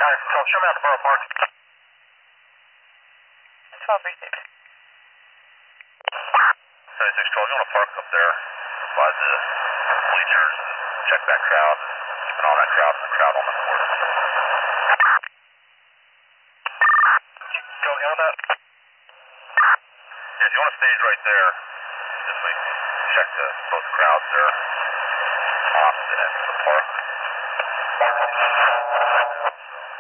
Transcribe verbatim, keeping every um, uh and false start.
Alright, so show me out the borough park. twelve received. seventy-six twelve, you want to park up there by the bleachers and check that crowd, keeping all that crowd and the crowd on the court. Go again with that? Yeah, if you want to stage right there, just so we can check the, both crowds there on opposite ends of the park.